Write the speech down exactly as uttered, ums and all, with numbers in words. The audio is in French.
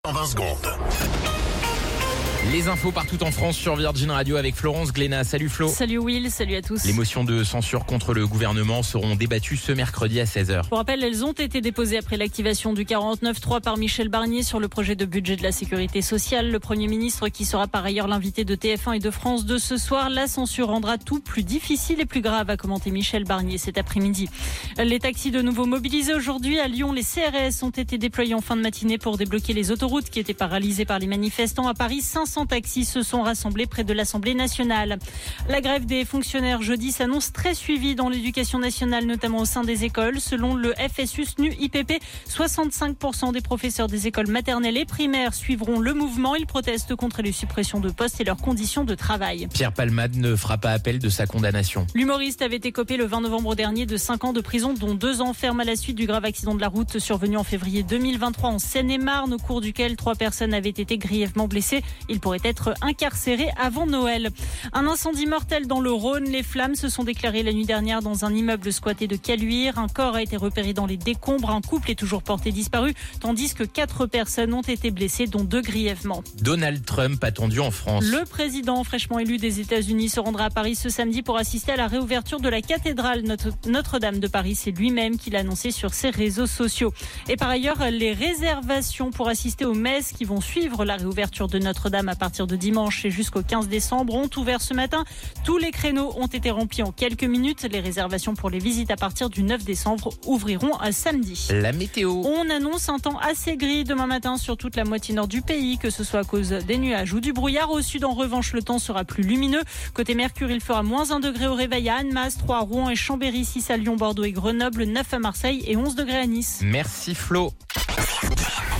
En vingt secondes. Les infos partout en France sur Virgin Radio avec Florence Glénat. Salut Flo. Salut Will, salut à tous. Les motions de censure contre le gouvernement seront débattues ce mercredi à seize heures. Pour rappel, elles ont été déposées après l'activation du quarante-neuf trois par Michel Barnier sur le projet de budget de la sécurité sociale. Le Premier ministre, qui sera par ailleurs l'invité de T F un et de France deux ce soir, la censure rendra tout plus difficile et plus grave, a commenté Michel Barnier cet après-midi. Les taxis de nouveau mobilisés aujourd'hui. À Lyon, les C R S ont été déployés en fin de matinée pour débloquer les autoroutes qui étaient paralysées par les manifestants. À Paris, cinq cents taxis se sont rassemblés près de l'Assemblée nationale. La grève des fonctionnaires jeudi s'annonce très suivie dans l'éducation nationale, notamment au sein des écoles. Selon le F S U S N U I P P, soixante-cinq pour cent des professeurs des écoles maternelles et primaires suivront le mouvement. Ils protestent contre les suppressions de postes et leurs conditions de travail. Pierre Palmade ne fera pas appel de sa condamnation. L'humoriste avait été copé le vingt novembre dernier de cinq ans de prison, dont deux ans ferme à la suite du grave accident de la route survenu en février deux mille vingt-trois en Seine-et-Marne, au cours duquel trois personnes avaient été grièvement blessées. Il pourrait être incarcéré avant Noël. Un incendie mortel dans le Rhône. Les flammes se sont déclarées la nuit dernière dans un immeuble squatté de Caluire. Un corps a été repéré dans les décombres. Un couple est toujours porté disparu, tandis que quatre personnes ont été blessées, dont deux grièvement. Donald Trump attendu en France. Le président fraîchement élu des États-Unis se rendra à Paris ce samedi pour assister à la réouverture de la cathédrale Notre-Dame de Paris. C'est lui-même qui l'a annoncé sur ses réseaux sociaux. Et par ailleurs, les réservations pour assister aux messes qui vont suivre la réouverture de Notre-Dame à partir de dimanche et jusqu'au quinze décembre ont ouvert ce matin. Tous les créneaux ont été remplis en quelques minutes. Les réservations pour les visites à partir du neuf décembre ouvriront à samedi. La météo. On annonce un temps assez gris demain matin sur toute la moitié nord du pays, que ce soit à cause des nuages ou du brouillard. Au sud, en revanche, le temps sera plus lumineux. Côté Mercure, il fera moins un degré au réveil à Annemasse, trois à Rouen et Chambéry, six à Lyon, Bordeaux et Grenoble, neuf à Marseille et onze degrés à Nice. Merci Flo.